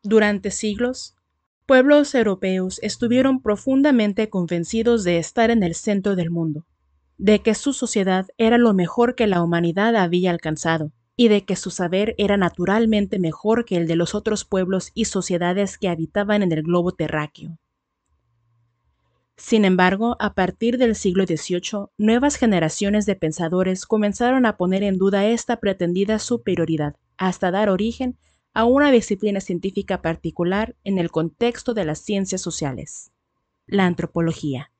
Durante siglos, pueblos europeos estuvieron profundamente convencidos de estar en el centro del mundo, de que su sociedad era lo mejor que la humanidad había alcanzado, y de que su saber era naturalmente mejor que el de los otros pueblos y sociedades que habitaban en el globo terráqueo. Sin embargo, a partir del siglo XVIII, nuevas generaciones de pensadores comenzaron a poner en duda esta pretendida superioridad, hasta dar origen a una disciplina científica particular en el contexto de las ciencias sociales: la antropología.